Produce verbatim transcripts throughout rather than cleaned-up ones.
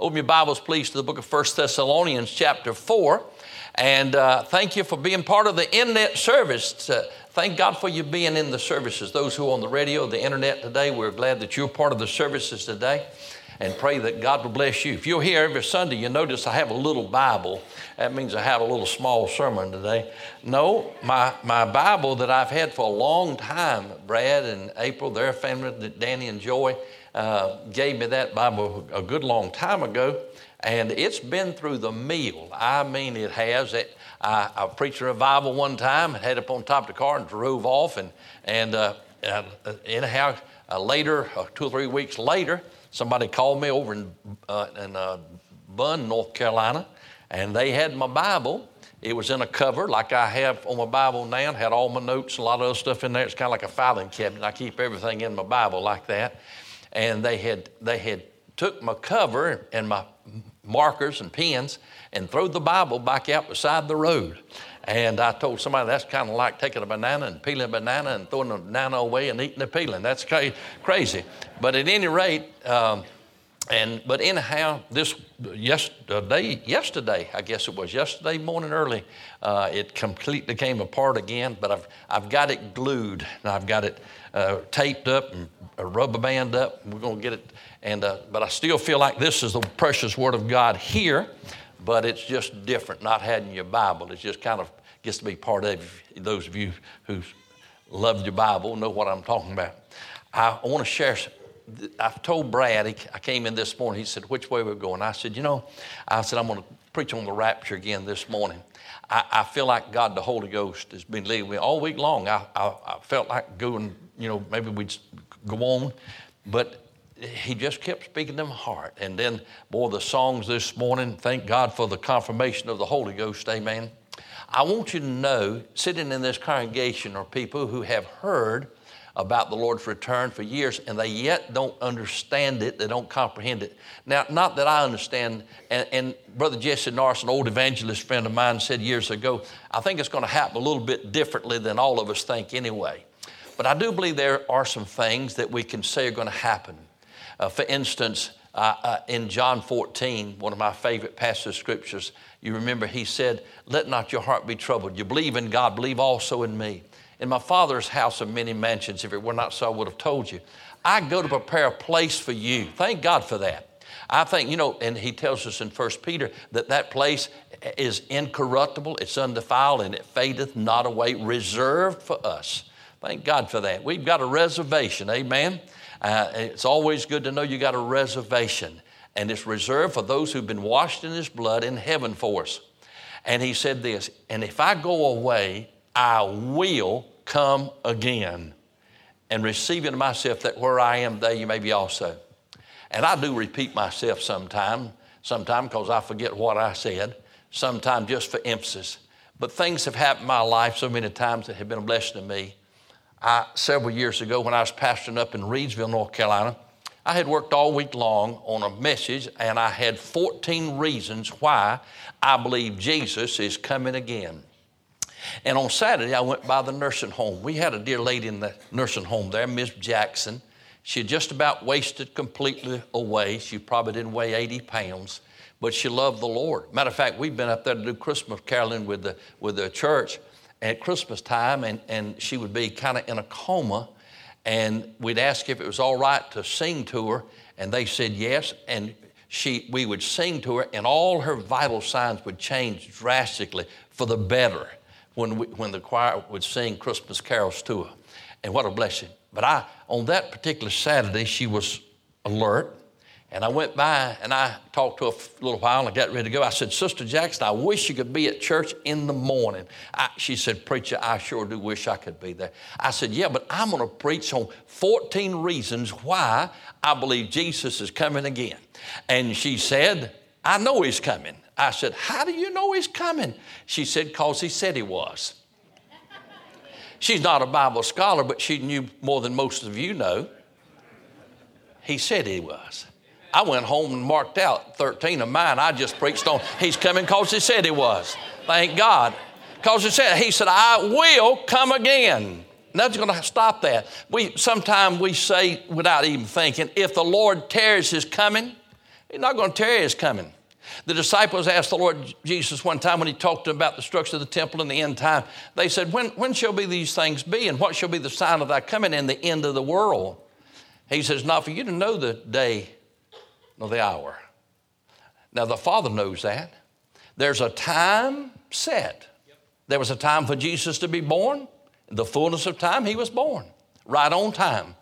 Open your Bibles, please, to the book of First Thessalonians chapter four. And uh, thank you for being part of the internet service. Uh, thank God for you being in the services. Those who are on the radio, the internet today, we're glad that you're part of the services today. And pray that God will bless you. If you're here every Sunday, you notice I have a little Bible. That means I have a little small sermon today. No, my, my Bible that I've had for a long time, Brad and April, their family, Danny and Joy, uh, gave me that Bible a good long time ago. And it's been through the meal. I mean, it has. It, I, I preached a revival one time and had it up on top of the car and drove off. And, and uh, uh, anyhow, uh, later, uh, two or three weeks later, somebody called me over in, uh, in uh, Bunn, North Carolina, and they had my Bible. It was in a cover like I have on my Bible now. It had all my notes, a lot of other stuff in there. It's kind of like a filing cabinet. I keep everything in my Bible like that. And they had they had took my cover and my markers and pens and threw the Bible back out beside the road. And I told somebody that's kind of like taking a banana and peeling a banana and throwing the banana away and eating the peeling. That's crazy. But at any rate, um, and but anyhow, this yesterday, yesterday, I guess it was yesterday morning early, uh, it completely came apart again. But I've I've got it glued and I've got it uh, taped up and a rubber band up. We're gonna get it, and uh, but I still feel like this is the precious Word of God here. But it's just different, not having your Bible. It just kind of gets to be part of those of you who love your Bible, know what I'm talking about. I, I want to share, I've told Brad, he, I came in this morning, he said, which way we're going? I said, you know, I said, I'm going to preach on the rapture again this morning. I, I feel like God, the Holy Ghost, has been leading me all week long. I, I, I felt like going, you know, maybe we'd go on, but he just kept speaking to my heart. And then, boy, the songs this morning, thank God for the confirmation of the Holy Ghost, amen. I want you to know, sitting in this congregation are people who have heard about the Lord's return for years, and they yet don't understand it, they don't comprehend it. Now, not that I understand, and, and Brother Jesse Norris, an old evangelist friend of mine, said years ago, I think it's going to happen a little bit differently than all of us think anyway. But I do believe there are some things that we can say are going to happen. Uh, for instance, uh, uh, in John fourteen, one of my favorite passages of scriptures, you remember he said, let not your heart be troubled. You believe in God, believe also in me. In my Father's house are many mansions. If it were not so, I would have told you. I go to prepare a place for you. Thank God for that. I think, you know, and he tells us in First Peter that that place is incorruptible, it's undefiled, and it fadeth not away, reserved for us. Thank God for that. We've got a reservation, amen. Uh, it's always good to know you got a reservation, and it's reserved for those who've been washed in his blood in heaven for us. And he said this, and if I go away, I will come again and receive into myself that where I am, there you may be also. And I do repeat myself sometime, sometime because I forget what I said, sometime just for emphasis. But things have happened in my life so many times that have been a blessing to me. I, several years ago when I was pastoring up in Reidsville, North Carolina, I had worked all week long on a message, and I had fourteen reasons why I believe Jesus is coming again. And on Saturday, I went by the nursing home. We had a dear lady in the nursing home there, Miss Jackson. She had just about wasted completely away. She probably didn't weigh eighty pounds, but she loved the Lord. Matter of fact, we've been up there to do Christmas caroling with the, with the church at Christmas time, and, and she would be kind of in a coma, and we'd ask if it was all right to sing to her, and they said yes, and she we would sing to her, and all her vital signs would change drastically for the better when we, when the choir would sing Christmas carols to her. And what a blessing. But I, on that particular Saturday, she was alert. And I went by and I talked to her for a little while and I got ready to go. I said, Sister Jackson, I wish you could be at church in the morning. I, she said, Preacher, I sure do wish I could be there. I said, yeah, but I'm going to preach on fourteen reasons why I believe Jesus is coming again. And she said, I know he's coming. I said, how do you know he's coming? She said, because he said he was. She's not a Bible scholar, but she knew more than most of you know. He said he was. I went home and marked out thirteen of mine. I just preached on he's coming because he said he was. Thank God. Because he said, he said, I will come again. Nothing's going to stop that. We sometimes we say without even thinking, if the Lord tarries his coming, He's not going to tarry his coming. The disciples asked the Lord Jesus one time when he talked to them about the destruction of the temple and the end time. They said, when, when shall be these things be, and what shall be the sign of thy coming and the end of the world? He says, not for you to know the day nor the hour. Now the Father knows that. There's a time set. There was a time for Jesus to be born. In the fullness of time, he was born. Right on time.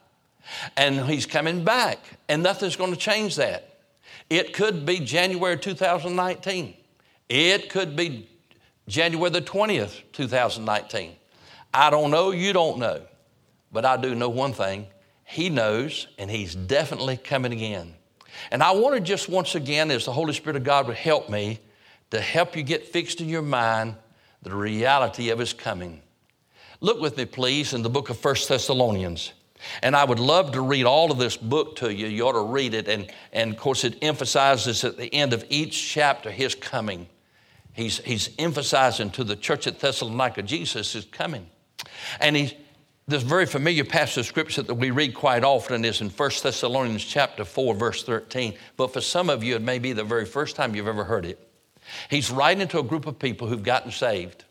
And he's coming back. And nothing's going to change that. It could be January two thousand nineteen. It could be January the twentieth, two thousand nineteen. I don't know, you don't know. But I do know one thing. He knows, and he's definitely coming again. And I want to just once again, as the Holy Spirit of God would help me, to help you get fixed in your mind the reality of his coming. Look with me, please, in the book of First Thessalonians. And I would love to read all of this book to you. You ought to read it. And, and of course, it emphasizes at the end of each chapter his coming. He's, he's emphasizing to the church at Thessalonica, Jesus is coming. And he, this very familiar passage of scripture that we read quite often is in First Thessalonians chapter four, verse thirteen. But for some of you, it may be the very first time you've ever heard it. He's writing to a group of people who've gotten saved.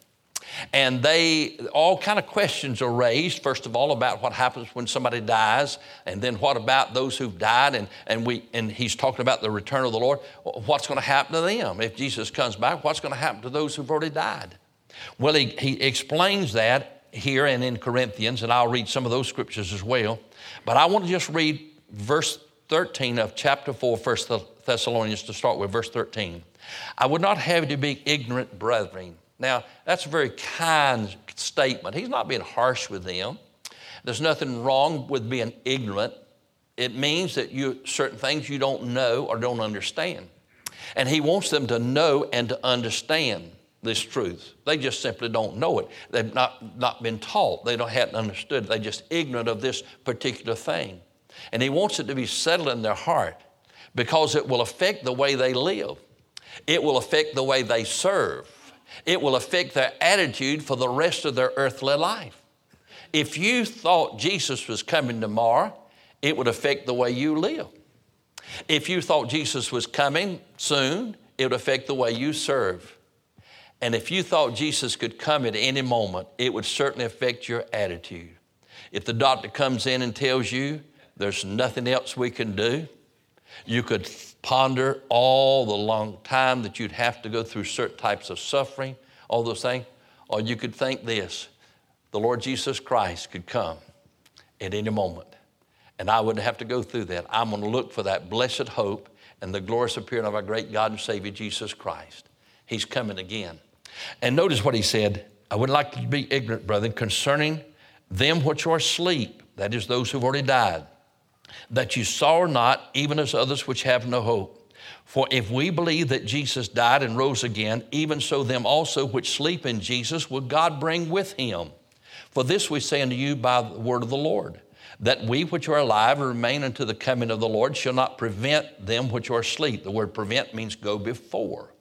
And they, all kind of questions are raised, first of all, about what happens when somebody dies, and then what about those who've died, and, and, we, and he's talking about the return of the Lord. What's going to happen to them? If Jesus comes back, what's going to happen to those who've already died? Well, he, he explains that here and in Corinthians, and I'll read some of those scriptures as well. But I want to just read verse thirteen of chapter four, First Thessalonians, to start with verse thirteen. I would not have you to be ignorant, brethren. Now, that's a very kind statement. He's not being harsh with them. There's nothing wrong with being ignorant. It means that you certain things you don't know or don't understand. And he wants them to know and to understand this truth. They just simply don't know it. They've not, not been taught. They don't hadn't understood. They're just ignorant of this particular thing. And he wants it to be settled in their heart because it will affect the way they live. It will affect the way they serve. It will affect their attitude for the rest of their earthly life. If you thought Jesus was coming tomorrow, it would affect the way you live. If you thought Jesus was coming soon, it would affect the way you serve. And if you thought Jesus could come at any moment, it would certainly affect your attitude. If the doctor comes in and tells you there's nothing else we can do, you could ponder all the long time that you'd have to go through certain types of suffering, all those things. Or you could think this, the Lord Jesus Christ could come at any moment. And I wouldn't have to go through that. I'm going to look for that blessed hope and the glorious appearing of our great God and Savior, Jesus Christ. He's coming again. And notice what he said, I would like to be ignorant, brethren, concerning them which are asleep, that is those who've already died, that you sorrow not, even as others which have no hope. For if we believe that Jesus died and rose again, even so them also which sleep in Jesus will God bring with him. For this we say unto you by the word of the Lord, that we which are alive and remain unto the coming of the Lord shall not prevent them which are asleep. The word prevent means go before.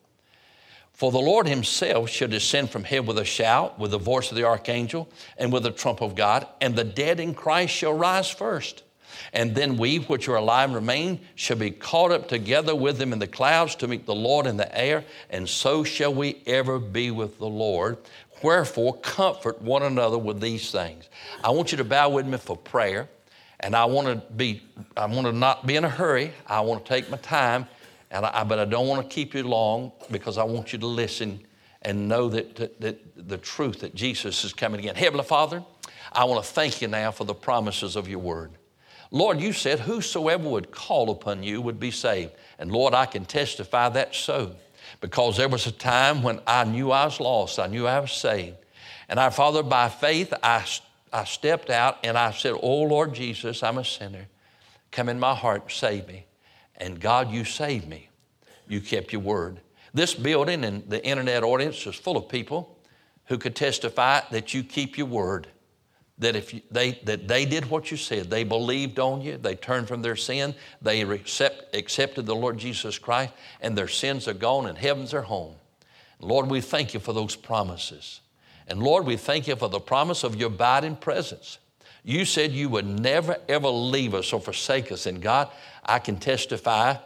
For the Lord himself shall descend from heaven with a shout, with the voice of the archangel, and with the trump of God, and the dead in Christ shall rise first. And then we which are alive and remain shall be caught up together with them in the clouds to meet the Lord in the air, and so shall we ever be with the Lord. Wherefore, comfort one another with these things. I want you to bow with me for prayer, and I want to be, I want to not be in a hurry. I want to take my time, and I, but I don't want to keep you long because I want you to listen and know that, that, that the truth that Jesus is coming again. Heavenly Father, I want to thank you now for the promises of your word. Lord, you said whosoever would call upon you would be saved. And Lord, I can testify that's so. Because there was a time when I knew I was lost. I knew I was saved. And our Father, by faith, I, I stepped out and I said, oh, Lord Jesus, I'm a sinner. Come in my heart and save me. And God, you saved me. You kept your word. This building and the internet audience is full of people who could testify that you keep your word. That if you, they that they did what you said, they believed on you, they turned from their sin, they accept, accepted the Lord Jesus Christ, and their sins are gone and heaven's their home. Lord, we thank you for those promises. And Lord, we thank you for the promise of your abiding presence. You said you would never, ever leave us or forsake us. And God, I can testify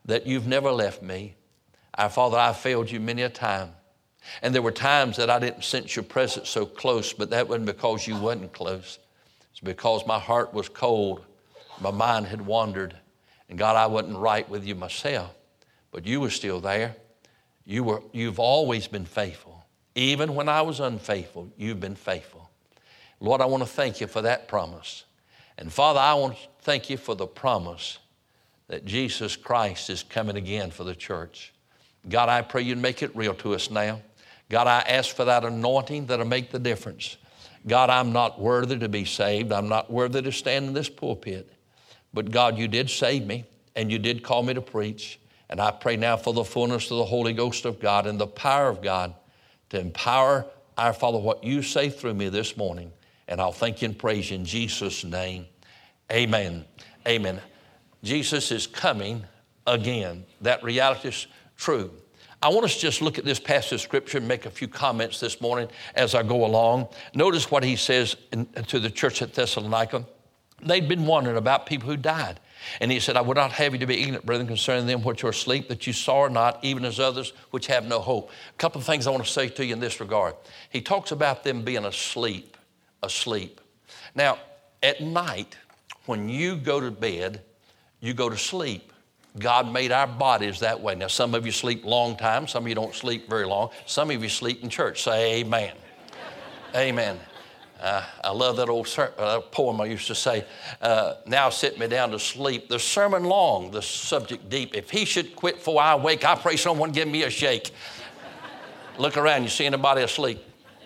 that you've never left me. Our Father, I failed you many a time. And there were times that I didn't sense your presence so close, but that wasn't because you wasn't close. It's because my heart was cold. My mind had wandered. And God, I wasn't right with you myself, but you were still there. You were, you've always been faithful. Even when I was unfaithful, you've been faithful. Lord, I want to thank you for that promise. And Father, I want to thank you for the promise that Jesus Christ is coming again for the church. God, I pray you'd make it real to us now. God, I ask for that anointing that'll make the difference. God, I'm not worthy to be saved. I'm not worthy to stand in this pulpit. But God, you did save me, and you did call me to preach. And I pray now for the fullness of the Holy Ghost of God and the power of God to empower, our Father, what you say through me this morning. And I'll thank you and praise you in Jesus' name. Amen. Amen. Jesus is coming again. That reality is true. I want us to just look at this passage of Scripture and make a few comments this morning as I go along. Notice what he says in, to the church at Thessalonica. They'd been wondering about people who died. And he said, I would not have you to be ignorant, brethren, concerning them which are asleep, that you sorrow not, even as others which have no hope. A couple of things I want to say to you in this regard. He talks about them being asleep, asleep. Now, at night, when you go to bed, you go to sleep. God made our bodies that way. Now, some of you sleep long time. Some of you don't sleep very long. Some of you sleep in church. Say amen. Amen. Uh, I love that old ser- uh, poem I used to say, uh, now sit me down to sleep. The sermon long, the subject deep. If he should quit before I wake, I pray someone give me a shake. Look around, you see anybody asleep?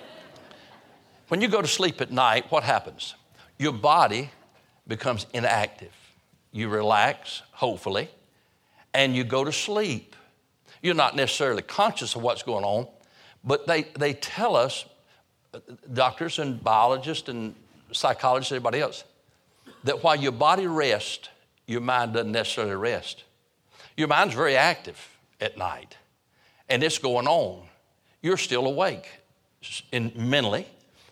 When you go to sleep at night, what happens? Your body becomes inactive. You relax, hopefully, and you go to sleep. You're not necessarily conscious of what's going on, but they, they tell us, doctors and biologists and psychologists, everybody else, that while your body rests, your mind doesn't necessarily rest. Your mind's very active at night, and it's going on. You're still awake in, mentally,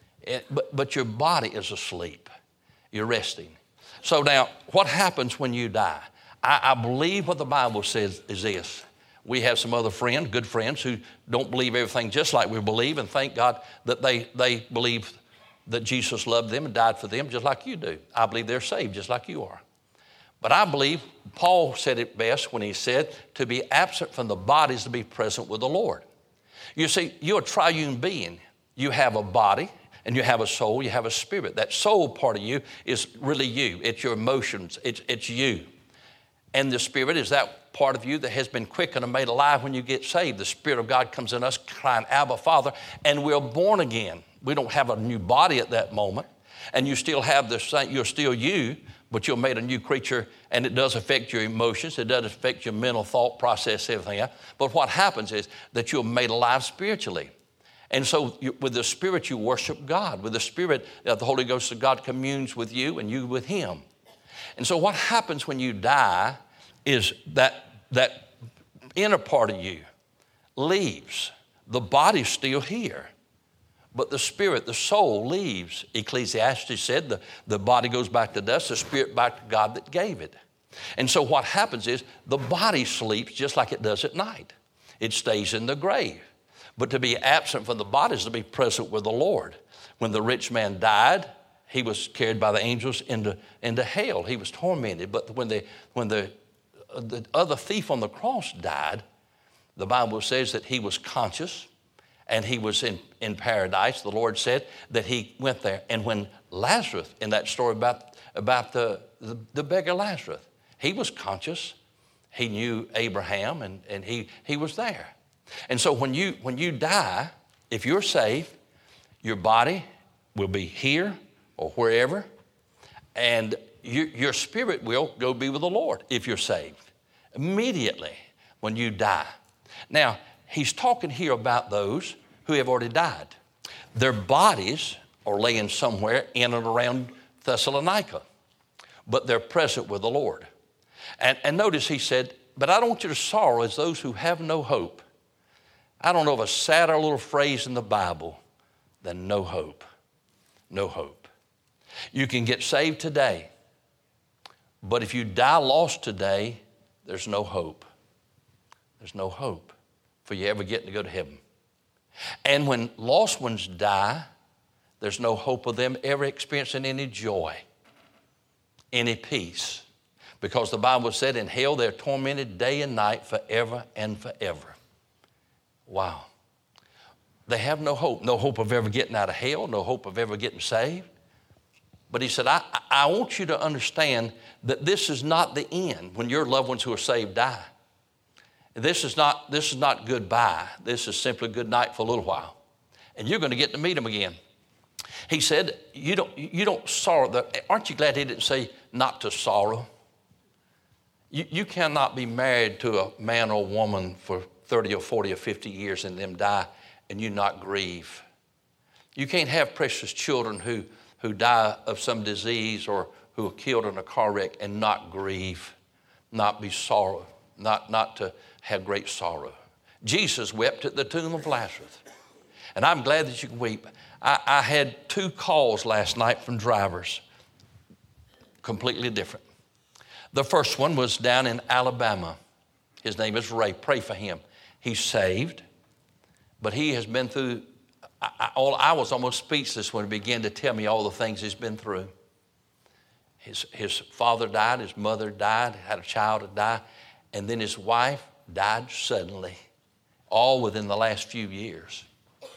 but, but your body is asleep. You're resting. So now, what happens when you die? I, I believe what the Bible says is this. We have some other friends, good friends, who don't believe everything just like we believe, and thank God that they, they believe that Jesus loved them and died for them just like you do. I believe they're saved just like you are. But I believe Paul said it best when he said, to be absent from the body is to be present with the Lord. You see, you're a triune being. You have a body, and you have a soul, you have a spirit. That soul part of you is really you. It's your emotions. It's, it's you. And the Spirit is that part of you that has been quickened and made alive when you get saved. The Spirit of God comes in us crying, Abba, Father, and we're born again. We don't have a new body at that moment. And you still have the same, you're still you, but you're made a new creature, and it does affect your emotions. It does affect your mental thought process, everything else. But what happens is that you're made alive spiritually. And so you, with the Spirit, you worship God. With the Spirit, uh, the Holy Ghost of God communes with you and you with Him. And so what happens when you die is that that inner part of you leaves. The body's still here, but the spirit, the soul leaves. Ecclesiastes said the, the body goes back to dust, the spirit back to God that gave it. And so what happens is the body sleeps just like it does at night. It stays in the grave. But to be absent from the body is to be present with the Lord. When the rich man died, he was carried by the angels into, into hell. He was tormented. But when the, when the, the other thief on the cross died, the Bible says that he was conscious and he was in, in paradise. The Lord said that he went there. And when Lazarus, in that story about, about the, the, the beggar Lazarus, he was conscious. He knew Abraham and, and he, he was there. And so when you, when you die, if you're saved, your body will be here or wherever, and you, your spirit will go be with the Lord if you're saved. Immediately when you die. Now, he's talking here about those who have already died. Their bodies are laying somewhere in and around Thessalonica, but they're present with the Lord. And, and notice he said, but I don't want you to sorrow as those who have no hope. I don't know of a sadder little phrase in the Bible than no hope. No hope. You can get saved today, but if you die lost today, there's no hope. there's no hope for you ever getting to go to heaven. And when lost ones die, there's no hope of them ever experiencing any joy, any peace. Because the Bible said in hell they're tormented day and night forever and forever. Wow. They have no hope. No hope of ever getting out of hell. No hope of ever getting saved. But he said, I, I want you to understand that this is not the end when your loved ones who are saved die. This is not, this is not goodbye. This is simply good night for a little while. And you're going to get to meet them again. He said, you don't, you don't sorrow. Aren't you glad he didn't say not to sorrow? You, you cannot be married to a man or woman for thirty or forty or fifty years and them die and you not grieve. You can't have precious children who, who die of some disease or who are killed in a car wreck and not grieve, not be sorrow, not, not to have great sorrow. Jesus wept at the tomb of Lazarus. And I'm glad that you can weep. I, I had two calls last night from drivers, completely different. The first one was down in Alabama. His name is Ray. Pray for him. He's saved, but he has been through, I, I, all, I was almost speechless when he began to tell me all the things he's been through. His, his father died, his mother died, had a child that died, and then his wife died suddenly, all within the last few years.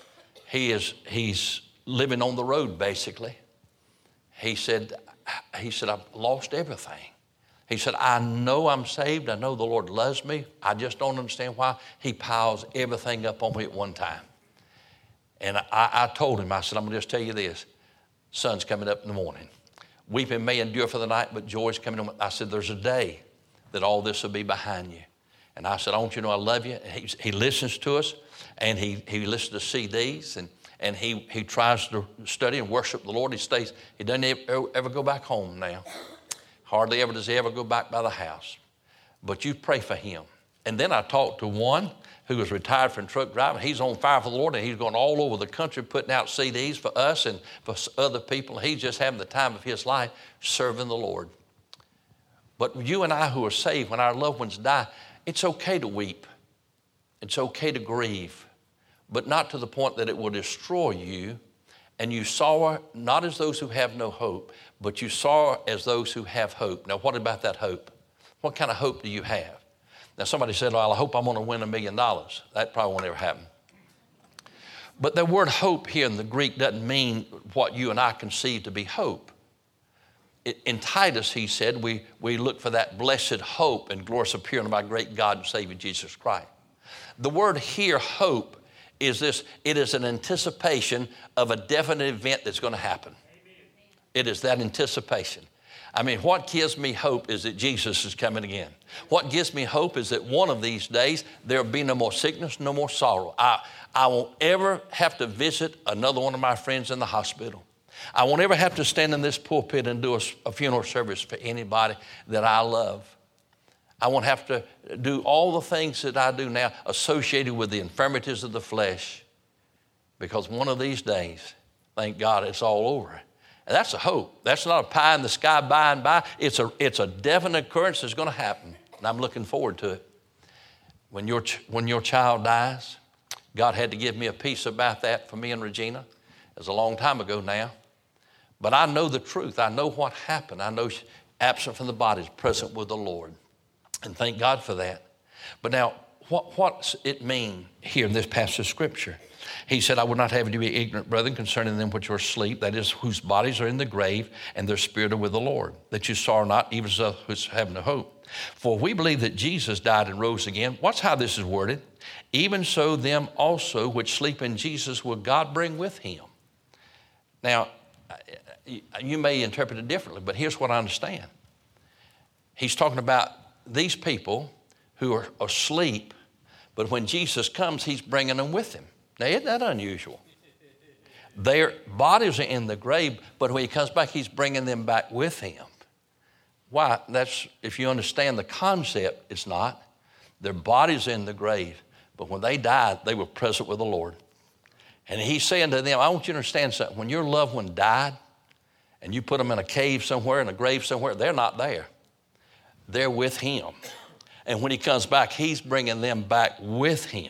He is, he's living on the road, basically. He said, he said, I've lost everything. He said, I know I'm saved. I know the Lord loves me. I just don't understand why he piles everything up on me at one time. And I, I told him, I said, I'm going to just tell you this. Sun's coming up in the morning. Weeping may endure for the night, but joy's coming on. I said, there's a day that all this will be behind you. And I said, I want you to know I love you. And he, he listens to us, and he, he listens to C Ds, and, and he, he tries to study and worship the Lord. He stays, he doesn't ever, ever go back home now. Hardly ever does he ever go back by the house. But you pray for him. And then I talked to one who was retired from truck driving. He's on fire for the Lord, and he's going all over the country putting out C Ds for us and for other people. He's just having the time of his life serving the Lord. But you and I who are saved, when our loved ones die, it's okay to weep. It's okay to grieve, but not to the point that it will destroy you. And you sorrow not as those who have no hope, but you sorrow as those who have hope. Now, what about that hope? What kind of hope do you have? Now, somebody said, well, I hope I'm going to win a million dollars. That probably won't ever happen. But the word hope here in the Greek doesn't mean what you and I conceive to be hope. It, in Titus, he said, we, we look for that blessed hope and glorious appearing of our great God and Savior, Jesus Christ. The word here, hope, is this, it is an anticipation of a definite event that's going to happen. It is that anticipation. I mean, what gives me hope is that Jesus is coming again. What gives me hope is that one of these days there'll be no more sickness, no more sorrow. I, I won't ever have to visit another one of my friends in the hospital. I won't ever have to stand in this pulpit and do a, a funeral service for anybody that I love. I won't have to do all the things that I do now associated with the infirmities of the flesh, because one of these days, thank God, it's all over. And that's a hope. That's not a pie in the sky by and by. It's a, it's a definite occurrence that's going to happen, and I'm looking forward to it. When your, when your child dies, God had to give me a peace about that for me and Regina. It was a long time ago now. But I know the truth. I know what happened. I know absent from the body is present with the Lord. And thank God for that. But now, what, what's it mean here in this passage of Scripture? He said, I would not have you to be ignorant, brethren, concerning them which are asleep, that is, whose bodies are in the grave, and their spirit are with the Lord, that you sorrow not, even as those who have no hope. For we believe that Jesus died and rose again. Watch how this is worded. Even so, them also which sleep in Jesus will God bring with him. Now, you may interpret it differently, but here's what I understand. He's talking about these people who are asleep, but when Jesus comes, he's bringing them with him. Now, isn't that unusual? Their bodies are in the grave, but when he comes back, he's bringing them back with him. Why? That's, if you understand the concept, it's not. Their bodies are in the grave, but when they died, they were present with the Lord. And he's saying to them, I want you to understand something. When your loved one died, and you put them in a cave somewhere, in a grave somewhere, they're not there. They're with him. And when he comes back, he's bringing them back with him.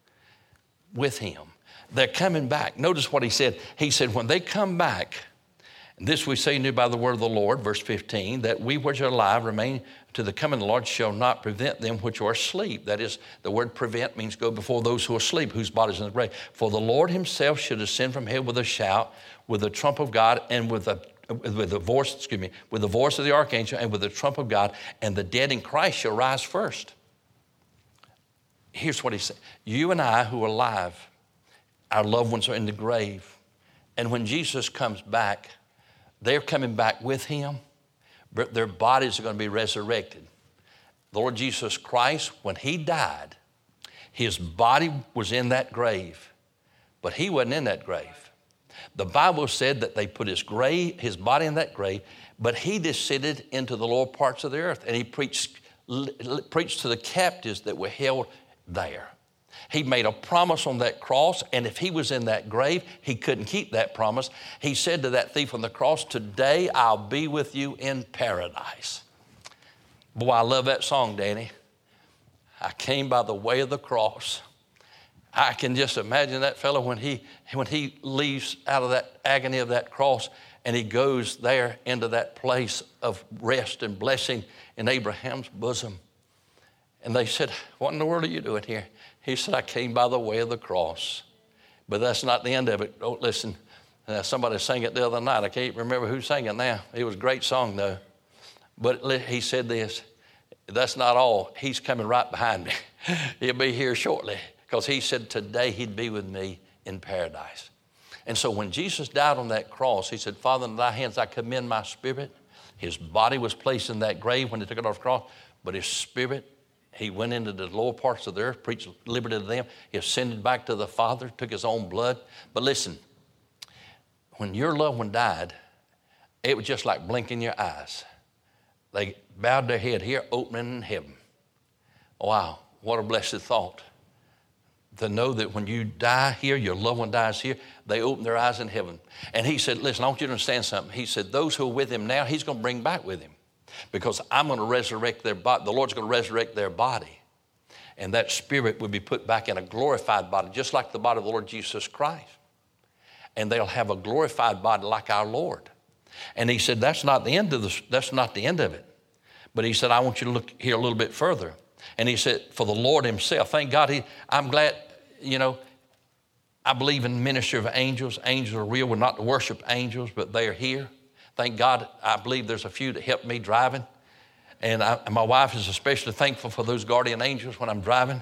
With him. They're coming back. Notice what he said. He said, when they come back, and this we say knew by the word of the Lord, verse fifteen, that we which are alive remain to the coming of the Lord shall not prevent them which are asleep. That is, the word prevent means go before those who are asleep, whose bodies in the grave. For the Lord himself should ascend from heaven with a shout, with the trump of God, and with the with the voice, excuse me, with the voice of the archangel, and with the trump of God, and the dead in Christ shall rise first. Here's what he said. You and I who are alive, our loved ones are in the grave. And when Jesus comes back, they're coming back with him, but their bodies are going to be resurrected. The Lord Jesus Christ, when he died, his body was in that grave, but he wasn't in that grave. The Bible said that they put his grave, his body in that grave, but he descended into the lower parts of the earth, and he preached, preached to the captives that were held there. He made a promise on that cross, and if he was in that grave, he couldn't keep that promise. He said to that thief on the cross, today I'll be with you in paradise. Boy, I love that song, Danny. I came by the way of the cross. I can just imagine that fellow when he, when he leaves out of that agony of that cross and he goes there into that place of rest and blessing in Abraham's bosom. And they said, what in the world are you doing here? He said, I came by the way of the cross. But that's not the end of it. Don't listen. Uh, somebody sang it the other night. I can't remember who sang it now. It was a great song, though. But he said this, that's not all. He's coming right behind me. He'll be here shortly. Because he said today he'd be with me in paradise. And so when Jesus died on that cross, he said, Father, in thy hands I commend my spirit. His body was placed in that grave when they took it off the cross, but his spirit, he went into the lower parts of the earth, preached liberty to them. He ascended back to the Father, took his own blood. But listen, when your loved one died, it was just like blinking your eyes. They bowed their head here, opening in heaven. Wow, what a blessed thought. To know that when you die here, your loved one dies here, they open their eyes in heaven. And he said, listen, I want you to understand something. He said, those who are with him now, he's going to bring back with him. Because I'm going to resurrect their body. The Lord's going to resurrect their body. And that spirit will be put back in a glorified body, just like the body of the Lord Jesus Christ. And they'll have a glorified body like our Lord. And he said, that's not the end of this, that's not the end of it. But he said, I want you to look here a little bit further. And he said, for the Lord himself, thank God, he, I'm glad, you know, I believe in the ministry of angels. Angels are real. We're not to worship angels, but they are here. Thank God, I believe there's a few that help me driving. And, I, and my wife is especially thankful for those guardian angels when I'm driving.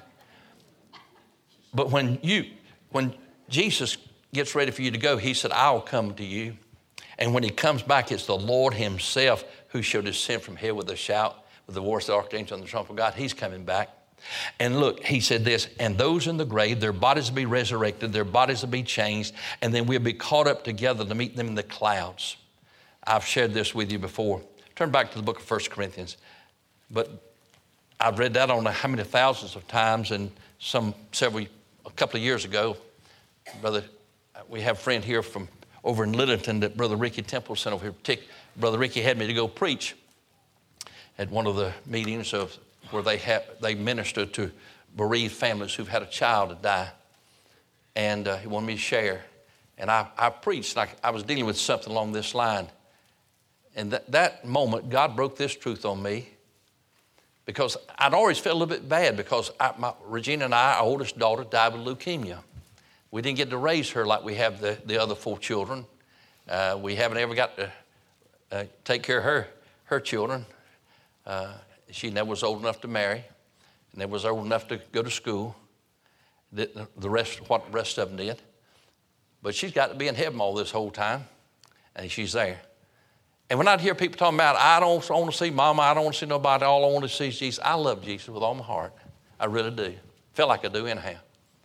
But when you, when Jesus gets ready for you to go, he said, I'll come to you. And when he comes back, it's the Lord himself who shall descend from heaven with a shout, with the voice of the archangel and the trump of God. He's coming back. And look, he said this, and those in the grave, their bodies will be resurrected, their bodies will be changed, and then we'll be caught up together to meet them in the clouds. I've shared this with you before. Turn back to the book of First Corinthians. But I've read that on how many thousands of times, and some several, a couple of years ago, brother, we have a friend here from over in Littleton that Brother Ricky Temple sent over here. Brother Ricky had me to go preach at one of the meetings of where they have, they minister to bereaved families who've had a child die. And uh, he wanted me to share. And I, I preached, and I, I was dealing with something along this line. And that, that moment, God broke this truth on me because I'd always felt a little bit bad because I, my, Regina and I, our oldest daughter, died with leukemia. We didn't get to raise her like we have the, the other four children. Uh, we haven't ever got to uh, take care of her, her children. Uh, she never was old enough to marry, never was old enough to go to school. The, the rest, what the rest of them did. But she's got to be in heaven all this whole time, and she's there. And when I'd hear people talking about, I don't want to see Mama, I don't want to see nobody, all I want to see is Jesus. I love Jesus with all my heart. I really do. Feel like I do anyhow.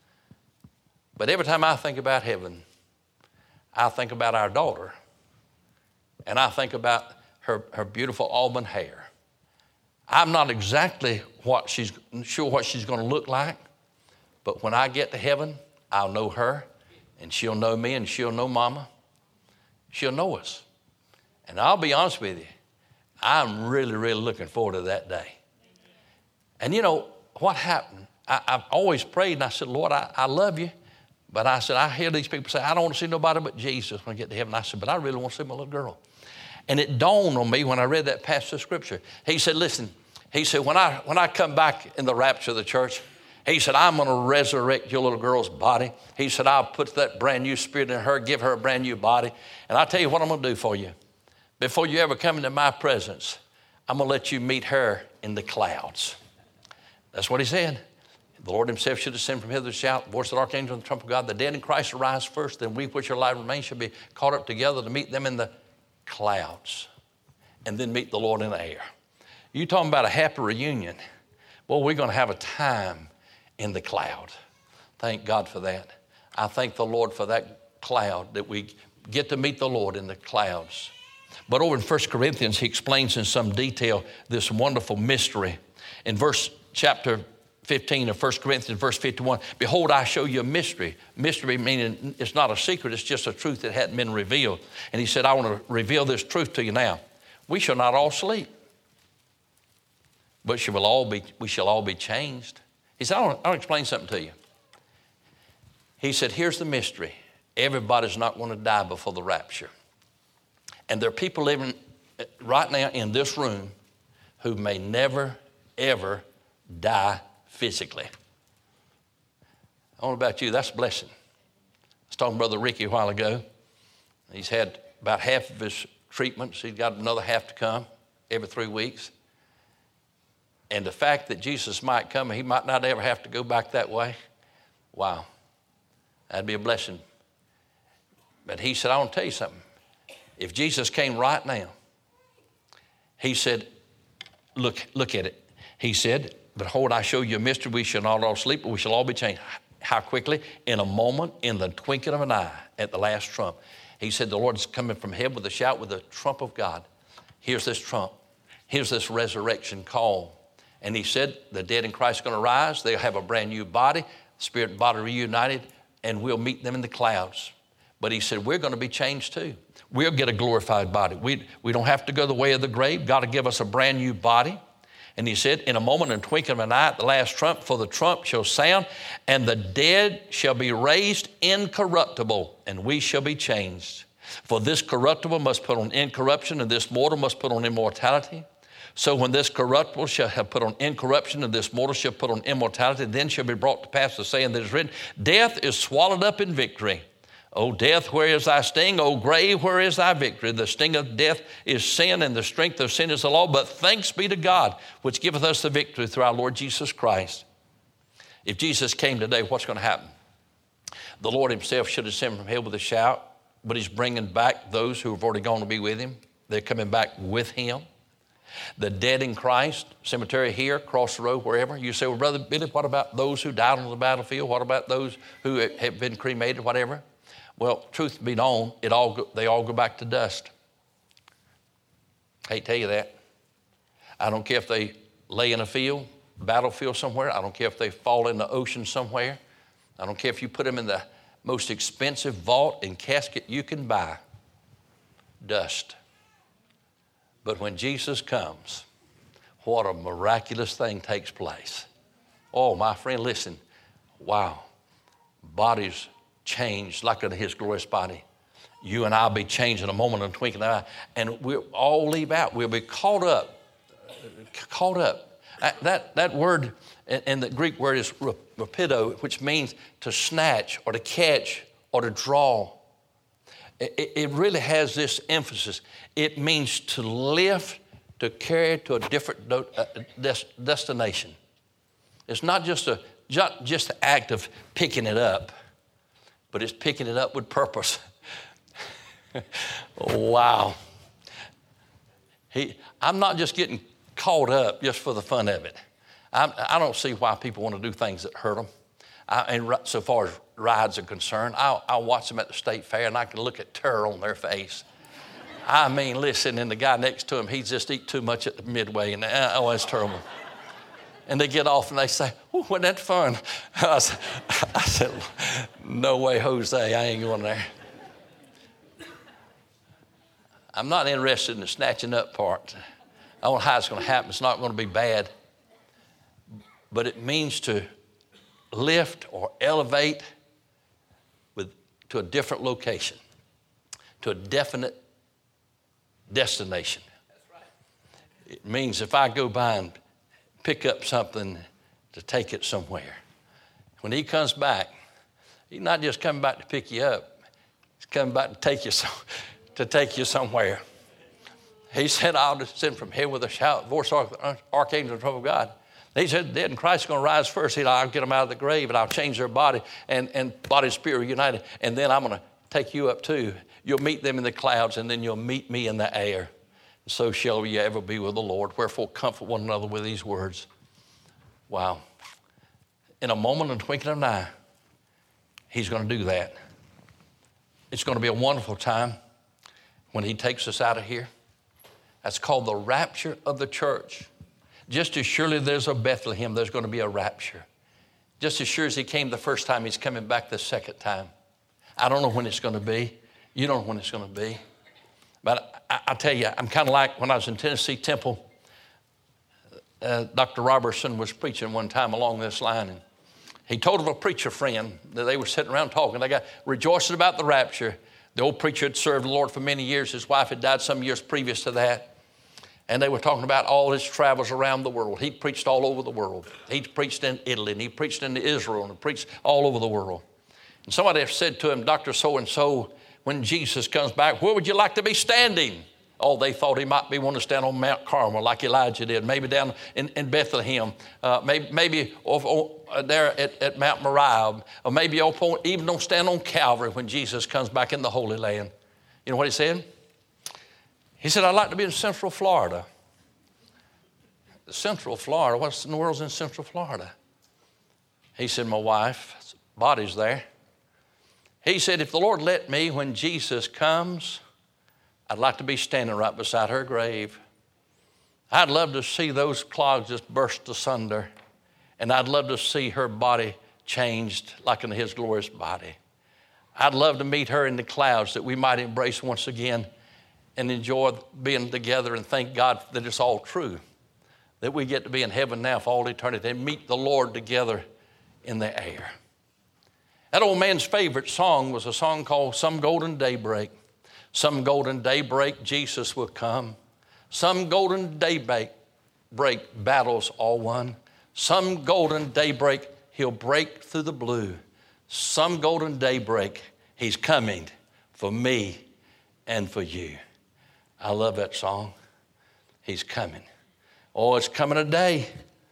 But every time I think about heaven, I think about our daughter, and I think about her, her beautiful auburn hair. I'm not exactly what she's sure what she's going to look like, but when I get to heaven, I'll know her, and she'll know me, and she'll know Mama. She'll know us. And I'll be honest with you, I'm really, really looking forward to that day. And you know what happened? I, I've always prayed, and I said, Lord, I, I love you. But I said, I hear these people say, I don't want to see nobody but Jesus when I get to heaven. I said, but I really want to see my little girl. And it dawned on me when I read that passage of Scripture. He said, listen, he said, when I when I come back in the rapture of the church, he said, I'm going to resurrect your little girl's body. He said, I'll put that brand new spirit in her, give her a brand new body. And I'll tell you what I'm going to do for you. Before you ever come into my presence, I'm going to let you meet her in the clouds. That's what he said. The Lord himself should descend from heaven with a shout, the voice of the archangel and the trump of God. The dead in Christ arise first, then we which are alive remain shall be caught up together to meet them in the clouds, and then meet the Lord in the air. You talking about a happy reunion. Well, we're going to have a time in the cloud. Thank God for that. I thank the Lord for that cloud, that we get to meet the Lord in the clouds. But over in First Corinthians, he explains in some detail this wonderful mystery. In verse chapter fifteen of First Corinthians, verse fifty-one, behold, I show you a mystery. Mystery meaning it's not a secret, it's just a truth that hadn't been revealed. And he said, I want to reveal this truth to you now. We shall not all sleep, but shall all be, we shall all be changed. He said, I want, I want to explain something to you. He said, here's the mystery. Everybody's not going to die before the rapture. And there are people living right now in this room who may never, ever die physically. I don't know about you, that's a blessing. I was talking to Brother Ricky a while ago. He's had about half of his treatments. He's got another half to come every three weeks. And the fact that Jesus might come and he might not ever have to go back that way, wow, that'd be a blessing. But he said, I want to tell you something. If Jesus came right now, he said, look, look at it. He said, behold, I show you a mystery. We shall not all sleep, but we shall all be changed. How quickly? In a moment, in the twinkling of an eye, at the last trump. He said, the Lord is coming from heaven with a shout, with the trump of God. Here's this trump. Here's this resurrection call. And he said, the dead in Christ are going to rise. They'll have a brand new body, spirit and body reunited, and we'll meet them in the clouds. But he said, we're going to be changed too. We'll get a glorified body. We, we don't have to go the way of the grave. God will give us a brand new body. And he said, in a moment and twinkling of an eye, at the last trump, for the trump shall sound, and the dead shall be raised incorruptible, and we shall be changed. For this corruptible must put on incorruption, and this mortal must put on immortality. So when this corruptible shall have put on incorruption, and this mortal shall put on immortality, then shall be brought to pass the saying that is written, death is swallowed up in victory. O death, where is thy sting? O grave, where is thy victory? The sting of death is sin, and the strength of sin is the law. But thanks be to God, which giveth us the victory through our Lord Jesus Christ. If Jesus came today, what's going to happen? The Lord himself should descend from heaven with a shout, but he's bringing back those who have already gone to be with him. They're coming back with him. The dead in Christ, cemetery here, across the road, wherever. You say, well, Brother Billy, what about those who died on the battlefield? What about those who have been cremated, whatever? Well, truth be known, it all go, they all go back to dust. I hate to tell you that. I don't care if they lay in a field, battlefield somewhere. I don't care if they fall in the ocean somewhere. I don't care if you put them in the most expensive vault and casket you can buy. Dust. But when Jesus comes, what a miraculous thing takes place. Oh, my friend, listen. Wow. Bodies changed like in his glorious body. You and I will be changed in a moment and twinkling of an eye, and we'll all leave out. We'll be caught up. Caught up. That, that word, and the Greek word is rapido, which means to snatch or to catch or to draw. It, it really has this emphasis. It means to lift, to carry to a different destination. It's not just a just the act of picking it up, but it's picking it up with purpose. Wow. He, I'm not just getting caught up just for the fun of it. I'm, I don't see why people want to do things that hurt them. I, and so far as rides are concerned, I'll, I'll watch them at the state fair and I can look at terror on their face. I mean, listen, and the guy next to him, he just eat too much at the midway, and uh, oh, that's terrible. And they get off and they say, oh, wasn't that fun? I said, I said, no way, Jose, I ain't going there. I'm not interested in the snatching up part. I don't know how it's going to happen. It's not going to be bad. but it means to lift or elevate with, to a different location, to a definite destination. That's right. It means if I go by and pick up something to take it somewhere, when he comes back, he's not just coming back to pick you up, he's coming back to take you, so, to take you somewhere. He said, I'll descend from heaven with a shout, voice of archangel and trump of God. He said, dead and Christ is going to rise first. He said, I'll get them out of the grave and I'll change their body and, and body and spirit united. And then I'm going to take you up too. You'll meet them in the clouds and then you'll meet me in the air. And so shall you ever be with the Lord. Wherefore comfort one another with these words. Wow. In a moment and twinkling of an eye, he's going to do that. It's going to be a wonderful time when he takes us out of here. That's called the rapture of the church. Just as surely there's a Bethlehem, there's going to be a rapture. Just as sure as he came the first time, he's coming back the second time. I don't know when it's going to be. You don't know when it's going to be. But I, I tell you, I'm kind of like when I was in Tennessee Temple, uh, Doctor Robertson was preaching one time along this line, and he told of a preacher friend that they were sitting around talking. They got rejoicing about the rapture. The old preacher had served the Lord for many years. His wife had died some years previous to that. And they were talking about all his travels around the world. He preached all over the world. He preached in Italy, and he preached in Israel, and he preached all over the world. And somebody said to him, Doctor So-and-so, when Jesus comes back, where would you like to be standing? Oh, they thought he might be wanting to stand on Mount Carmel like Elijah did, maybe down in, in Bethlehem, uh, maybe, maybe off, uh, there at, at Mount Moriah, or maybe up on, even don't stand on Calvary when Jesus comes back in the Holy Land. You know what he said? He said, I'd like to be in Central Florida. Central Florida? What's in the world's in Central Florida? He said, my wife's body's there. He said, if the Lord let me, when Jesus comes, I'd like to be standing right beside her grave. I'd love to see those clogs just burst asunder, and I'd love to see her body changed like in his glorious body. I'd love to meet her in the clouds that we might embrace once again and enjoy being together and thank God that it's all true, that we get to be in heaven now for all eternity and meet the Lord together in the air. That old man's favorite song was a song called Some Golden Daybreak. Some golden daybreak, Jesus will come. Some golden daybreak, break battles all won. Some golden daybreak, he'll break through the blue. Some golden daybreak, he's coming for me and for you. I love that song. He's coming. Oh, it's coming today.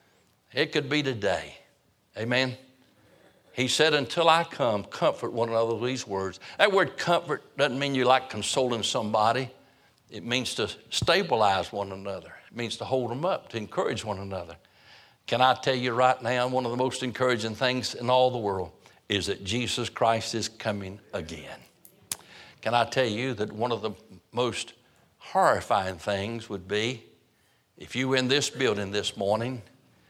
It could be today. Amen. He said, until I come, comfort one another with these words. That word comfort doesn't mean you like consoling somebody. It means to stabilize one another. It means to hold them up, to encourage one another. Can I tell you right now, one of the most encouraging things in all the world is that Jesus Christ is coming again. Can I tell you that one of the most horrifying things would be if you were in this building this morning,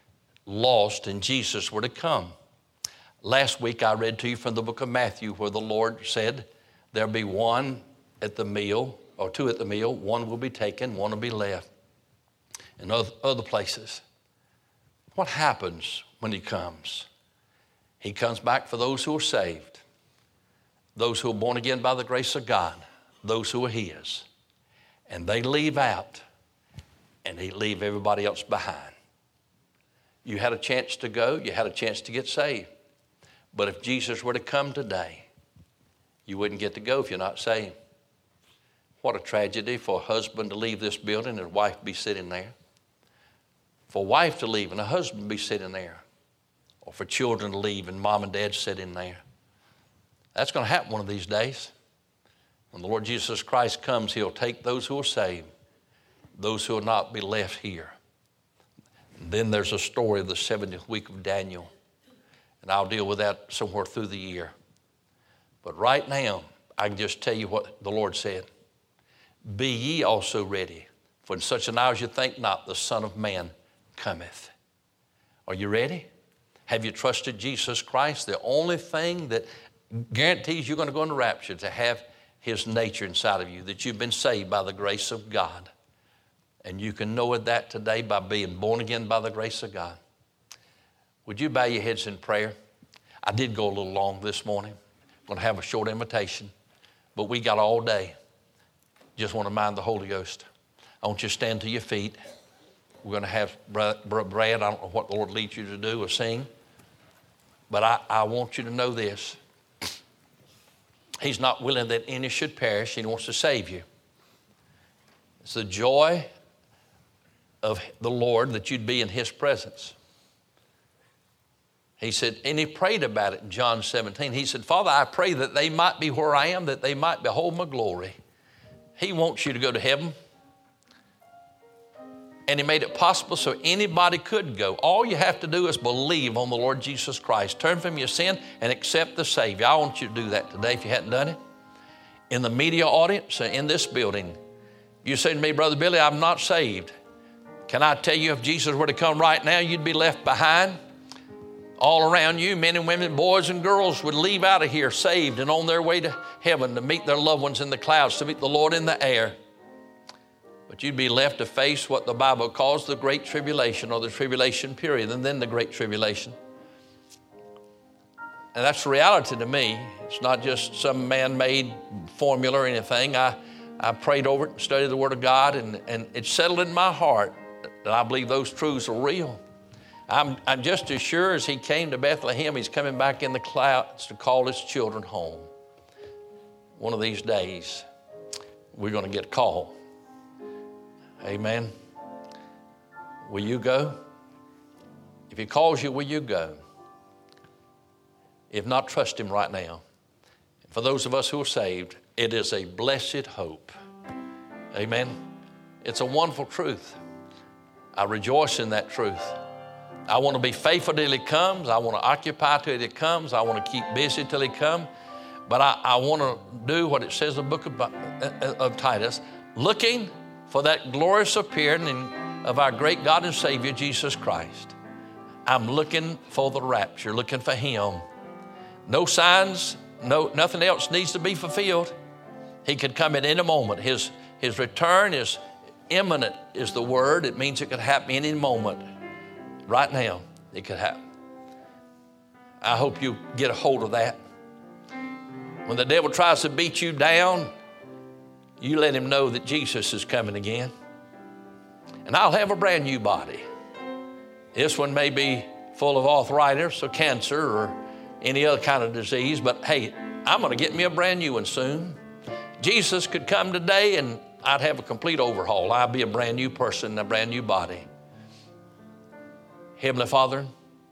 lost, and Jesus were to come. Last week I read to you from the book of Matthew where the Lord said there'll be one at the meal, or two at the meal, one will be taken, one will be left, and other, other places. What happens when he comes? He comes back for those who are saved, those who are born again by the grace of God, those who are his. And they leave out, and they leave everybody else behind. You had a chance to go, you had a chance to get saved. But if Jesus were to come today, you wouldn't get to go if you're not saved. What a tragedy for a husband to leave this building and a wife be sitting there. For a wife to leave and a husband be sitting there. Or for children to leave and mom and dad sitting there. That's going to happen one of these days. When the Lord Jesus Christ comes, he'll take those who are saved, those who will not be left here. And then there's a story of the seventieth week of Daniel. And I'll deal with that somewhere through the year. But right now, I can just tell you what the Lord said. Be ye also ready, for in such an hour as you think not, the Son of Man cometh. Are you ready? Have you trusted Jesus Christ? The only thing that guarantees you're going to go into rapture to have his nature inside of you, that you've been saved by the grace of God. And you can know that today by being born again by the grace of God. Would you bow your heads in prayer? I did go a little long this morning. I'm going to have a short invitation, but we got all day. Just want to mind the Holy Ghost. I want you to stand to your feet. We're going to have Brad. I don't know what the Lord leads you to do or sing, but I, I want you to know this. He's not willing that any should perish. He wants to save you. It's the joy of the Lord that you'd be in His presence. He said, and he prayed about it in John seventeen. He said, Father, I pray that they might be where I am, that they might behold my glory. He wants you to go to heaven. And He made it possible so anybody could go. All you have to do is believe on the Lord Jesus Christ. Turn from your sin and accept the Savior. I want you to do that today if you hadn't done it. In the media audience, in this building, you say to me, Brother Billy, I'm not saved. Can I tell you, if Jesus were to come right now, you'd be left behind? All around you, men and women, boys and girls would leave out of here saved and on their way to heaven to meet their loved ones in the clouds, to meet the Lord in the air. But you'd be left to face what the Bible calls the Great Tribulation, or the tribulation period, and then the Great Tribulation. And that's the reality to me. It's not just some man-made formula or anything. I, I prayed over it and studied the Word of God, and, and it settled in my heart that I believe those truths are real. I'm, I'm just as sure as He came to Bethlehem, He's coming back in the clouds to call His children home. One of these days, we're going to get called. Amen. Will you go? If He calls you, will you go? If not, trust Him right now. For those of us who are saved, it is a blessed hope. Amen. It's a wonderful truth. I rejoice in that truth. I want to be faithful till He comes. I want to occupy till He comes. I want to keep busy till He comes. But I, I want to do what it says in the book of, of Titus, looking for that glorious appearing of our great God and Savior, Jesus Christ. I'm looking for the rapture, looking for Him. No signs, no, nothing else needs to be fulfilled. He could come at any moment. His, his return is imminent, is the word. It means it could happen any moment. Right now, it could happen. I hope you get a hold of that. When the devil tries to beat you down, you let him know that Jesus is coming again. And I'll have a brand new body. This one may be full of arthritis or cancer or any other kind of disease, but hey, I'm going to get me a brand new one soon. Jesus could come today and I'd have a complete overhaul. I'd be a brand new person, a brand new body. Heavenly Father,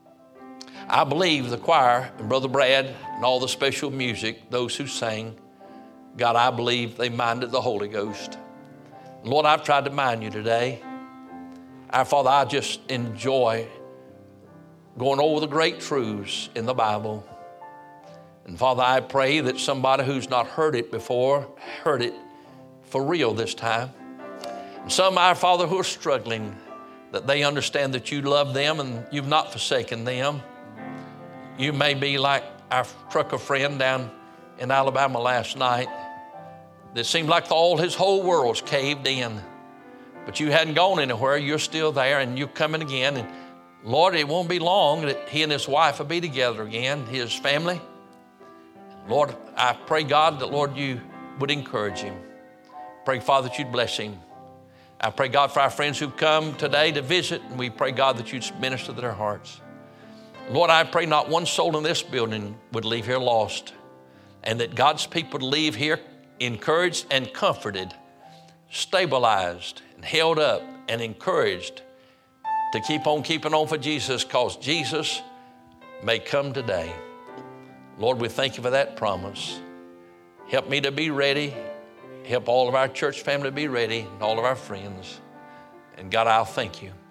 I believe the choir and Brother Brad and all the special music, those who sang, God, I believe they minded the Holy Ghost. Lord, I've tried to mind you today. Our Father, I just enjoy going over the great truths in the Bible. And Father, I pray that somebody who's not heard it before, heard it for real this time. And some, our Father, who are struggling, that they understand that you love them and you've not forsaken them. You may be like our trucker friend down in Alabama last night that seemed like all his whole world's caved in. But you hadn't gone anywhere. You're still there and you're coming again. And Lord, it won't be long that he and his wife will be together again, his family. Lord, I pray, God, that, Lord, you would encourage him. Pray, Father, that you'd bless him. I pray, God, for our friends who've come today to visit, and we pray, God, that you'd minister to their hearts. Lord, I pray not one soul in this building would leave here lost, and that God's people would leave here encouraged and comforted, stabilized and held up and encouraged to keep on keeping on for Jesus, because Jesus may come today. Lord, we thank you for that promise. Help me to be ready. Help all of our church family to be ready and all of our friends. And God, I'll thank you.